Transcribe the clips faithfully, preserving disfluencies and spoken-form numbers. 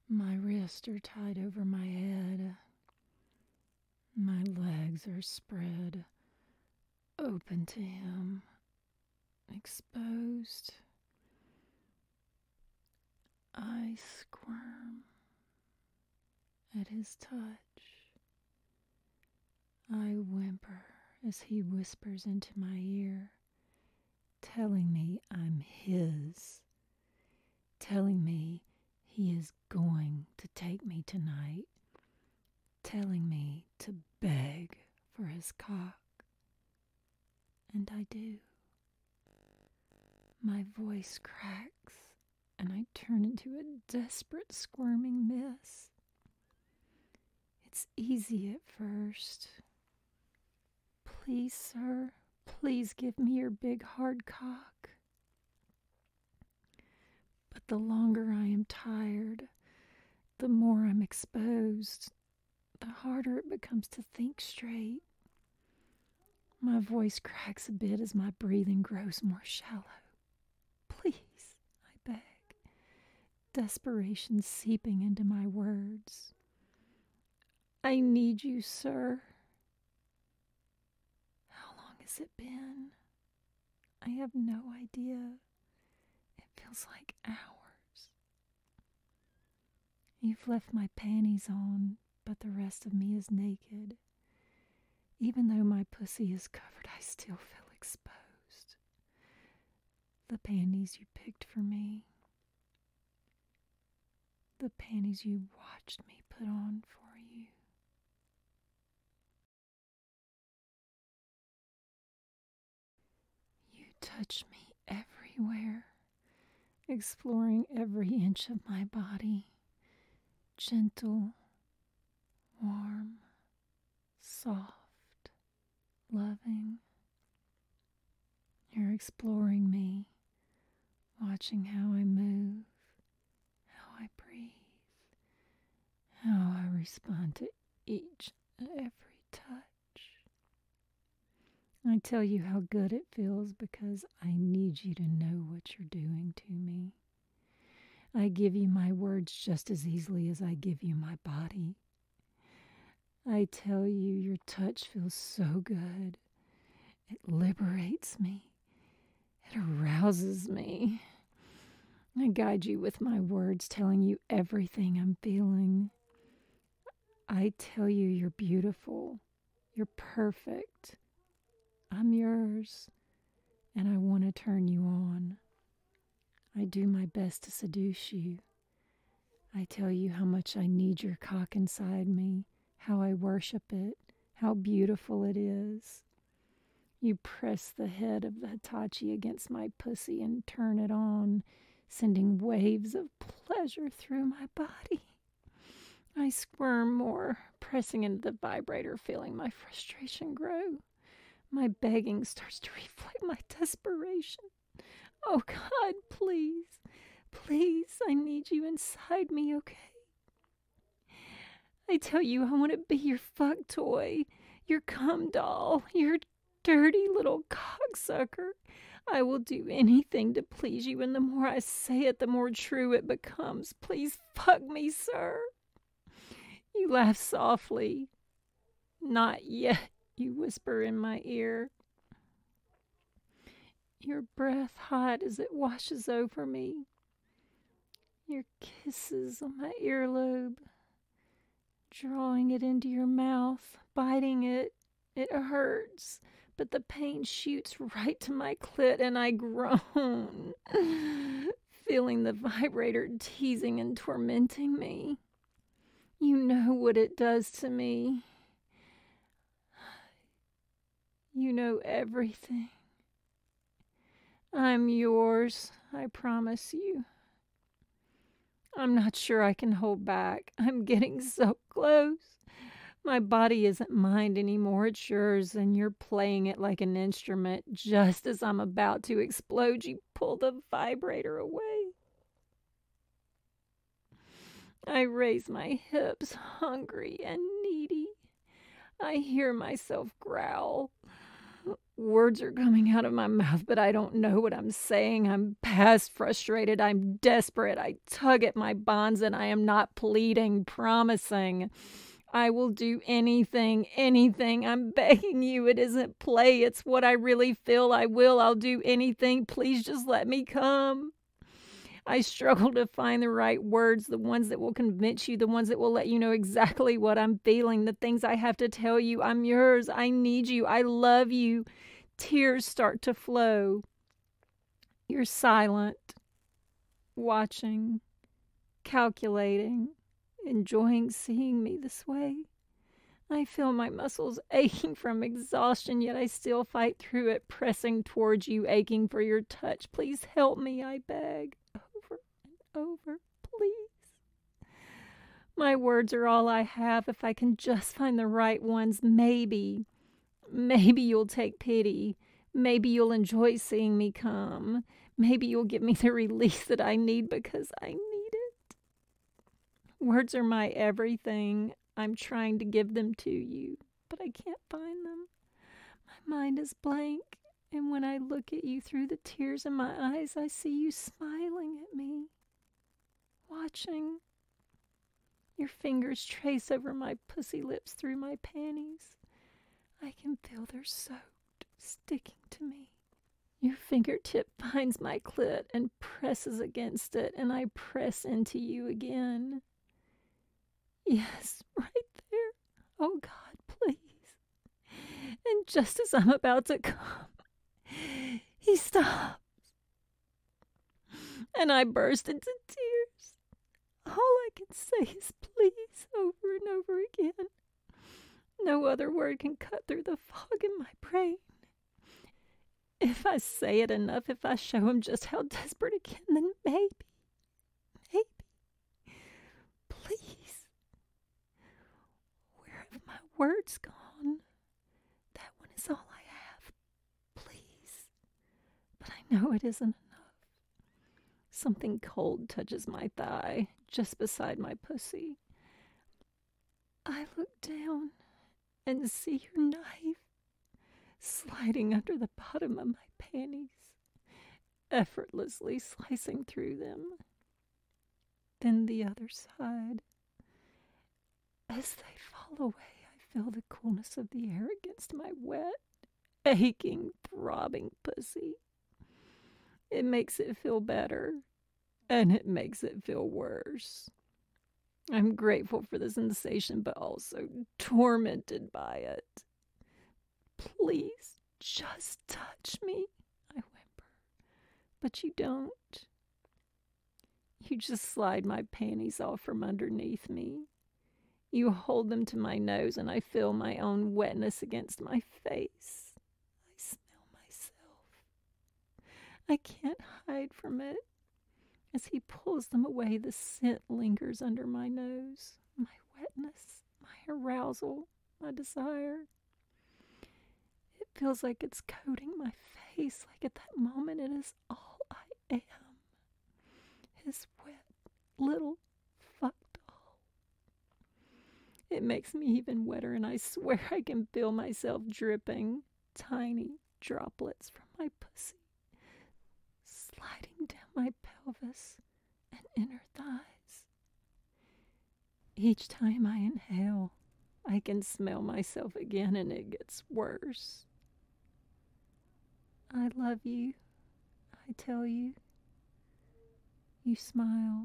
My wrists are tied over my head. My legs are spread open to him, exposed. I squirm at his touch. I whimper as he whispers into my ear, telling me I'm his, telling me he is going to take me tonight, telling me to beg for his cock. And I do. My voice cracks, and I turn into a desperate, squirming mess. It's easy at first. Please, sir, please give me your big hard cock. But the longer I am tired, the more I'm exposed, the harder it becomes to think straight. My voice cracks a bit as my breathing grows more shallow. Please, I beg, desperation seeping into my words. I need you, sir. How long has it been? I have no idea. It feels like hours. You've left my panties on, but the rest of me is naked. Even though my pussy is covered, I still feel exposed. The panties you picked for me. The panties you watched me put on for you. You touch me everywhere, exploring every inch of my body. Gentle, warm, soft. Loving. You're exploring me, watching how I move, how I breathe, how I respond to each and every touch. I tell you how good it feels because I need you to know what you're doing to me. I give you my words just as easily as I give you my body. I tell you, your touch feels so good. It liberates me. It arouses me. I guide you with my words, telling you everything I'm feeling. I tell you you're beautiful. You're perfect. I'm yours, and I want to turn you on. I do my best to seduce you. I tell you how much I need your cock inside me, how I worship it, how beautiful it is. You press the head of the Hitachi against my pussy and turn it on, sending waves of pleasure through my body. I squirm more, pressing into the vibrator, feeling my frustration grow. My begging starts to reflect my desperation. Oh God, please, please, I need you inside me, okay? I tell you, I want to be your fuck toy, your cum doll, your dirty little cocksucker. I will do anything to please you, and the more I say it, the more true it becomes. Please fuck me, sir. You laugh softly. Not yet, you whisper in my ear. Your breath hot as it washes over me. Your kisses on my earlobe. Drawing it into your mouth, biting it. It hurts, but the pain shoots right to my clit and I groan, feeling the vibrator teasing and tormenting me. You know what it does to me. You know everything. I'm yours, I promise you. I'm not sure I can hold back. I'm getting so close. My body isn't mine anymore, it's yours, and you're playing it like an instrument. Just as I'm about to explode, you pull the vibrator away. I raise my hips, hungry and needy. I hear myself growl. Words are coming out of my mouth, but I don't know what I'm saying. I'm past frustrated. I'm desperate. I tug at my bonds, and I am not pleading, promising. I will do anything, anything. I'm begging you. It isn't play. It's what I really feel. I will. I'll do anything. Please just let me come. I struggle to find the right words, the ones that will convince you, the ones that will let you know exactly what I'm feeling, the things I have to tell you. I'm yours. I need you. I love you. Tears start to flow. You're silent, watching, calculating, enjoying seeing me this way. I feel my muscles aching from exhaustion, yet I still fight through it, pressing towards you, aching for your touch. Please help me, I beg. Over and over, please. My words are all I have. If I can just find the right ones, maybe, maybe you'll take pity. Maybe you'll enjoy seeing me come. Maybe you'll give me the release that I need because I need it. Words are my everything. I'm trying to give them to you, but I can't find them. My mind is blank, and when I look at you through the tears in my eyes, I see you smiling at me, watching. Your fingers trace over my pussy lips through my panties. I can feel they're soaked, sticking to me. Your fingertip finds my clit and presses against it, and I press into you again. Yes, right there. Oh, God, please. And just as I'm about to come, he stops. And I burst into tears. All I can say is please over and over again. No other word can cut through the fog in my brain. If I say it enough, if I show him just how desperate again, then maybe, maybe, please. Where have my words gone? That one is all I have. Please. But I know it isn't enough. Something cold touches my thigh, just beside my pussy. I look down and see your knife sliding under the bottom of my panties, effortlessly slicing through them. Then the other side. As they fall away, I feel the coolness of the air against my wet, aching, throbbing pussy. It makes it feel better, and it makes it feel worse. I'm grateful for the sensation, but also tormented by it. Please, just touch me, I whimper. But you don't. You just slide my panties off from underneath me. You hold them to my nose, and I feel my own wetness against my face. I smell myself. I can't hide from it. As he pulls them away, the scent lingers under my nose. My wetness, my arousal, my desire. It feels like it's coating my face, like at that moment it is all I am. His wet, little fuck doll. It makes me even wetter, and I swear I can feel myself dripping, tiny droplets from my pussy, sliding down my pelvis and inner thighs. Each time I inhale, I can smell myself again, and it gets worse. I love you, I tell you. You smile.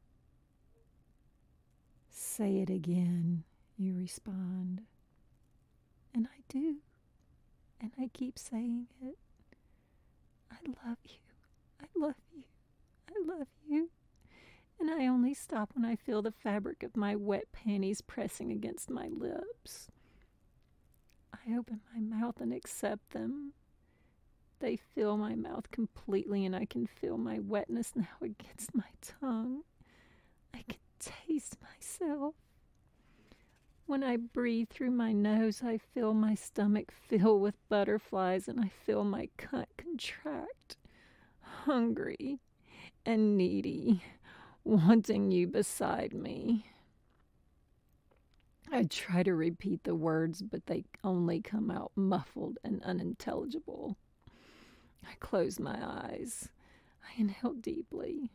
Say it again, you respond. And I do. And I keep saying it. I love you. I love you. I love you. And I only stop when I feel the fabric of my wet panties pressing against my lips. I open my mouth and accept them. They fill my mouth completely, and I can feel my wetness now against my tongue. I can taste myself. When I breathe through my nose, I feel my stomach fill with butterflies, and I feel my cunt contract, hungry and needy, wanting you beside me. I try to repeat the words, but they only come out muffled and unintelligible. I close my eyes. I inhale deeply.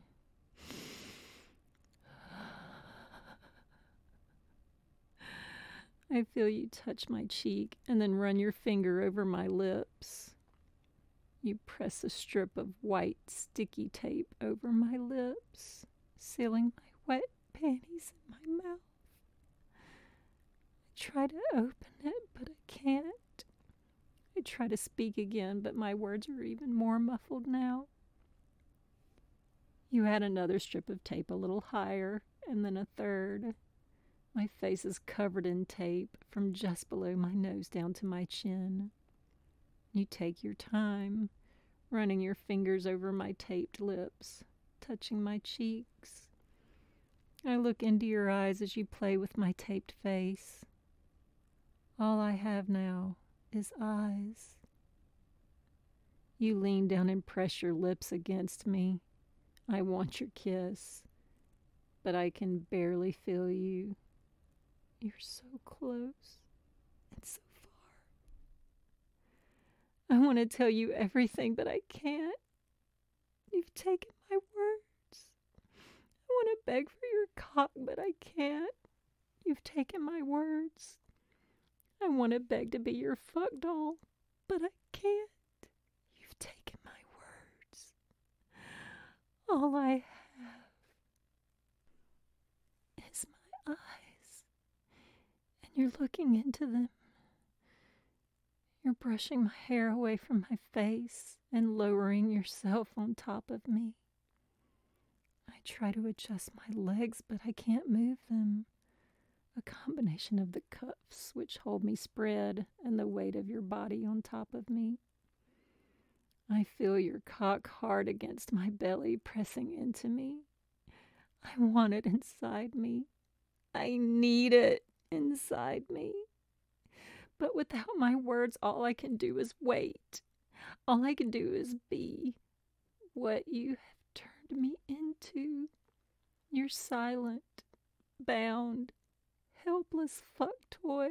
I feel you touch my cheek and then run your finger over my lips. You press a strip of white, sticky tape over my lips, sealing my wet panties in my mouth. I try to open it, but I can't. I try to speak again, but my words are even more muffled now. You add another strip of tape a little higher, and then a third. My face is covered in tape from just below my nose down to my chin. You take your time, running your fingers over my taped lips, touching my cheeks. I look into your eyes as you play with my taped face. All I have now is eyes. You lean down and press your lips against me. I want your kiss, but I can barely feel you. You're so close and so far. I want to tell you everything, but I can't. You've taken my words. I want to beg for your cock, but I can't. You've taken my words. I want to beg to be your fuck doll, but I can't. You've taken my words. All I have is my eyes, and you're looking into them. You're brushing my hair away from my face and lowering yourself on top of me. I try to adjust my legs, but I can't move them. A combination of the cuffs which hold me spread and the weight of your body on top of me. I feel your cock hard against my belly, pressing into me. I want it inside me. I need it inside me. But without my words, all I can do is wait. All I can do is be what you have turned me into. You're silent, bound, helpless fuck toy.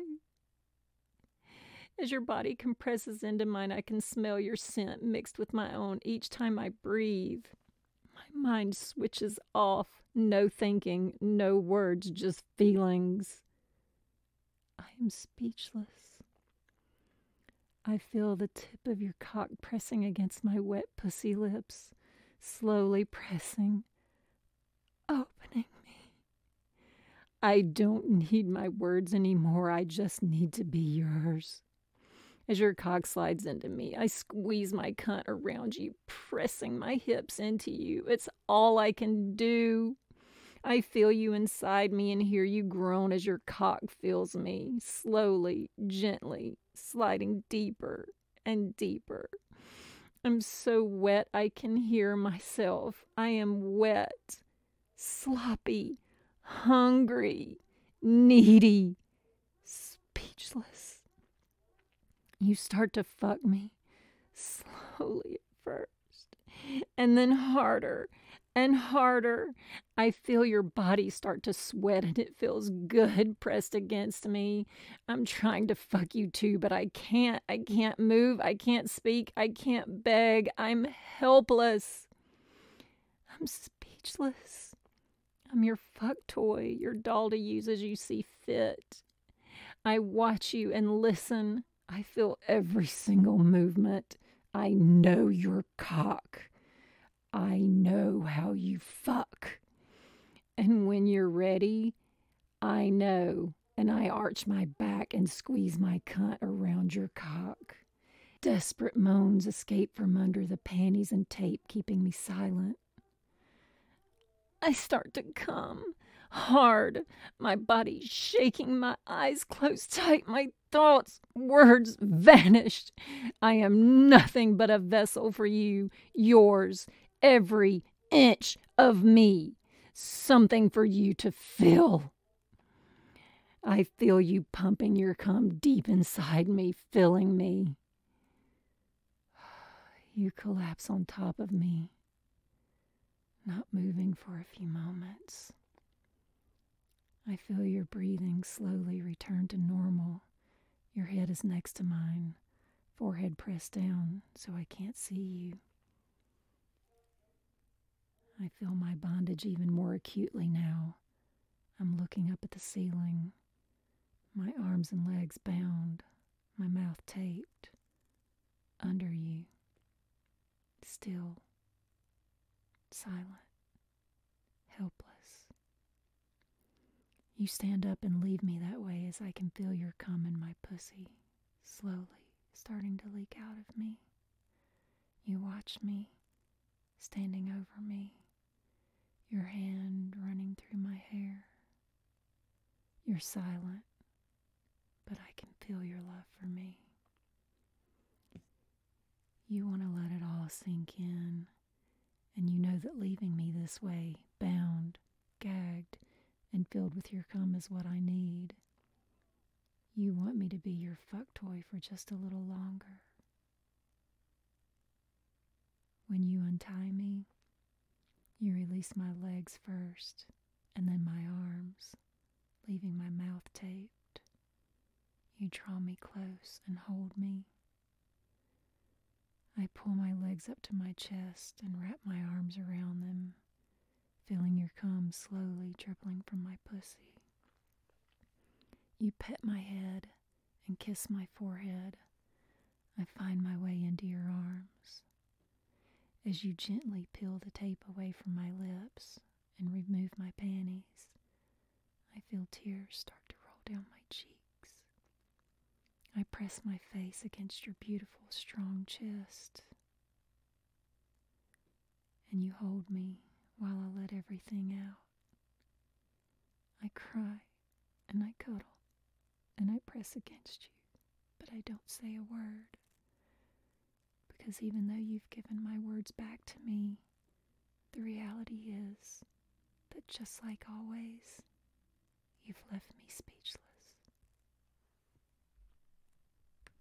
As your body compresses into mine, I can smell your scent mixed with my own each time I breathe. My mind switches off. No thinking, no words, just feelings. I am speechless. I feel the tip of your cock pressing against my wet pussy lips, slowly pressing, opening me. I don't need my words anymore. I just need to be yours. As your cock slides into me, I squeeze my cunt around you, pressing my hips into you. It's all I can do. I feel you inside me and hear you groan as your cock fills me, slowly, gently, sliding deeper and deeper. I'm so wet I can hear myself. I am wet, sloppy, hungry, needy, speechless. You start to fuck me, slowly at first, and then harder and harder. I feel your body start to sweat and it feels good pressed against me. I'm trying to fuck you too, but I can't. I can't move. I can't speak. I can't beg. I'm helpless. I'm speechless. I'm your fuck toy, your doll to use as you see fit. I watch you and listen. I feel every single movement. I know your cock. I know how you fuck. And when you're ready, I know. And I arch my back and squeeze my cunt around your cock. Desperate moans escape from under the panties and tape, keeping me silent. I start to come. Hard, my body shaking, my eyes closed tight, my thoughts, words vanished. I am nothing but a vessel for you, yours, every inch of me, something for you to fill. I feel you pumping your cum deep inside me, filling me. You collapse on top of me, not moving for a few moments. I feel your breathing slowly return to normal. Your head is next to mine, forehead pressed down so I can't see you. I feel my bondage even more acutely now. I'm looking up at the ceiling, my arms and legs bound, my mouth taped, under you, still, silent, helpless. You stand up and leave me that way as I can feel your cum in my pussy, slowly starting to leak out of me. You watch me, standing over me, your hand running through my hair. You're silent, but I can feel your love for me. You want to let it all sink in, and you know that leaving me this way, bound, gagged, and filled with your cum is what I need. You want me to be your fuck toy for just a little longer. When you untie me, you release my legs first, and then my arms, leaving my mouth taped. You draw me close and hold me. I pull my legs up to my chest and wrap my arms around them, feeling your cum slowly dribbling from my pussy. You pet my head and kiss my forehead. I find my way into your arms. As you gently peel the tape away from my lips and remove my panties, I feel tears start to roll down my cheeks. I press my face against your beautiful, strong chest, and you hold me while I let everything out. I cry and I cuddle and I press against you, but I don't say a word, because even though you've given my words back to me, the reality is that just like always,